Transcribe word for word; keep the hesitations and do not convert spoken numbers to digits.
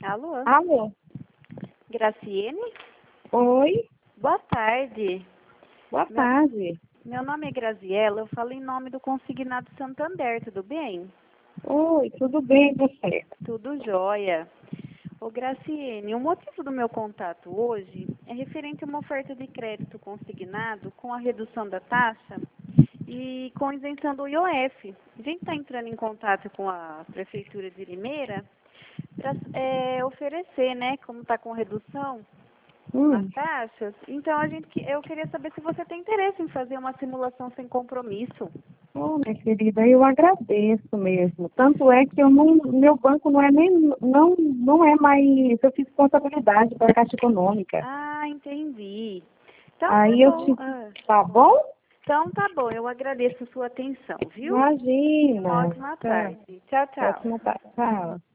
Alô? Alô? Graciene? Oi? Boa tarde. Boa Meu, tarde. meu nome é Graziela, eu falo em nome do Consignado Santander, tudo bem? Oi, tudo bem e você? Tudo jóia. Ô Graciene, o motivo do meu contato hoje é referente a uma oferta de crédito consignado com a redução da taxa e com isenção do I O F. A gente está entrando em contato com a Prefeitura de Limeira para oferecer, né, como está com redução, nas Hum, taxas. Então, a gente, que- eu queria saber se você tem interesse em fazer uma simulação sem compromisso. oh, minha querida, eu agradeço mesmo. Tanto é que eu não, meu banco não é nem, não, não é mais, eu fiz contabilidade para a Caixa Econômica. Ah, entendi. Então, tá Aí eu bom. te, Ah, tá bom? então, tá bom. Eu agradeço a sua atenção, viu? Uma Imagina. ótima Tá, tarde. Tchau, tchau. ótima tarde. Tchau.